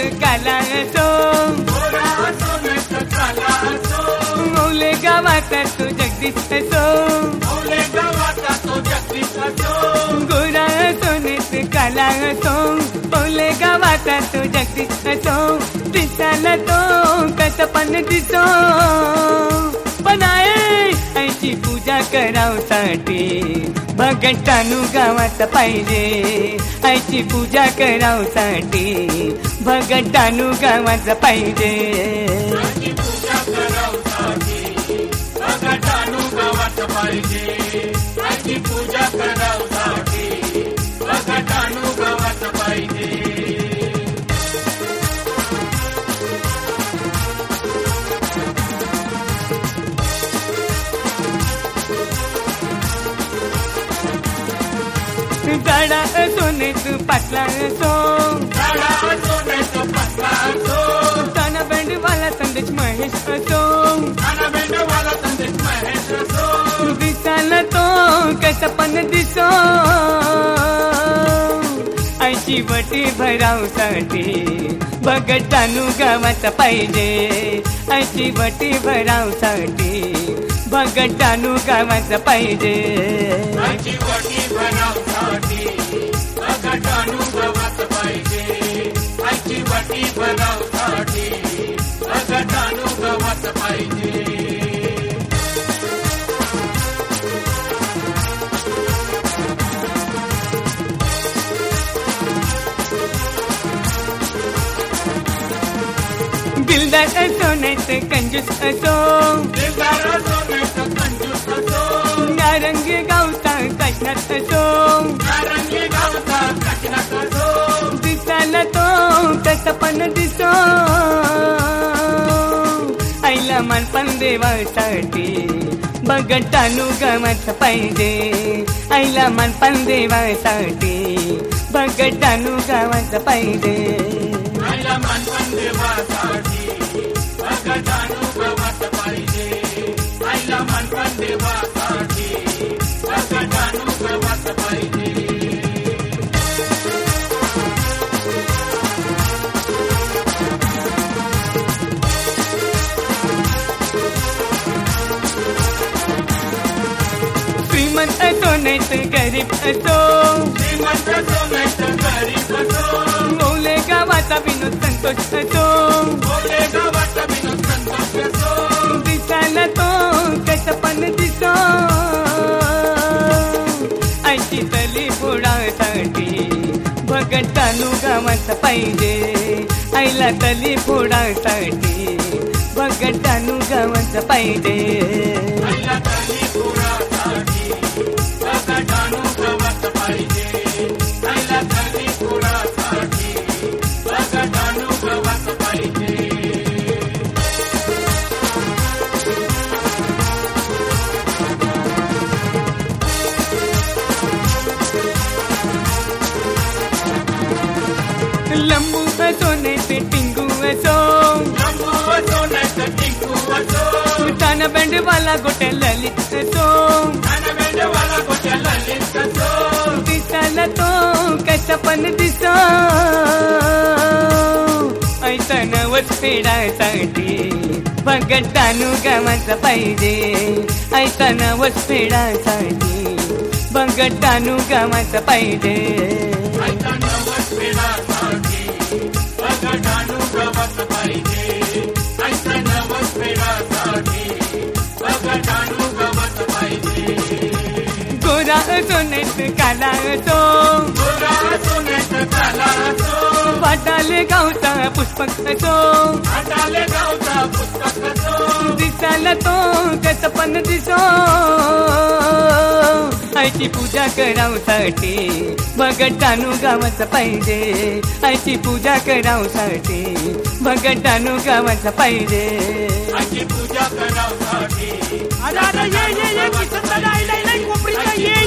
काला असो, मौले गावाचा तो जगदीश असो, गोरा सोनेत काला असो, मौले गावाचा तो जगदीश असो, दिसाला तो कसा पण दिसो, पण आईची पूजा करावसाठी भगटानू गावाचा पाहिजे, आईची पूजा करावसाठी भगटानू गावाचा पाहिजे, आईची पूजा करावसाठी भगटानू गावाचा पाहिजे, आईची पूजा करावसाठी भगटानू गावाचा पाहिजे. गाडा सोनेच पाटला असो, ताना बँडवाला संदेश महेश असो, दिसाला तो कसा पण दिसो, आईची वटी भरावसाठी भगटानू गावाचा पाहिजे, आईची वटी भरावसाठी भगटानू गावाचा पाहिजे, आईची वटी भरावसाठी भगटानू गावाचा पाहिजे, आईची वटी भरावसाठी भगटानू गावाचा पाहिजे. दिलदार असो नाही तर कंजूस असो, नारंगी गावचा काशनात असो, दिसाला तो कसा पण दिसो, आईला मानपण देवासाठी भगटानू गावाचा पाहिजे, आईला मानपण देवासाठी भगटानू गावाचा पाहिजे, आईला मानपण देवासाठी भगटानू गावाचा पाहिजे, आईला मानपण देवासाठी भगटानू गावाचा पाहिजे. श्रीमंत असो नाही तर गरीब असो, श्रीमंत असो नाही तर गरीब असो, मौले गावाचा विनोद संतोष असो, मौले गावाचा विनोद संतोष असो, दिसाला तो कसा पण दिसो, आईची तली फोडासाठी भगटानू गावाचा पाहिजे, आईला तली फोडासाठी भगटानू गावाचा पाहिजे, आईला तली फोडासाठी भगटानू गावाचा पाहिजे, आईला तली फोडासाठी भगटानू गावाचा पाहिजे. लंबू असो नाही ते टिंगू असो, ताना बँडवाला गोट्या ललित असो, दिसाला तो कसा पण दिसो, आईचा नवस फेडासाठी भगटानू गावाचा पाहिजे, आईचा नवस फेडासाठी भगटानू गावाचा पाहिजे, आईचा नवस फेडासाठी भगटानू गावाचा पाहिजे, आईचा नवस फेडासाठी भगटानू गावाचा पाहिजे. गोरा असो नाही तर काला असो, वाटाले गावचा पुष्पक असो, दिसाला तो कसा पण दिसो, आईची पूजा करावसाठी भगटानू गावाचा पाहिजे, आईची पूजा करावसाठी भगटानू गावाचा पाहिजे, आईची पूजा करावसाठी अरे ये कोपरीचा ये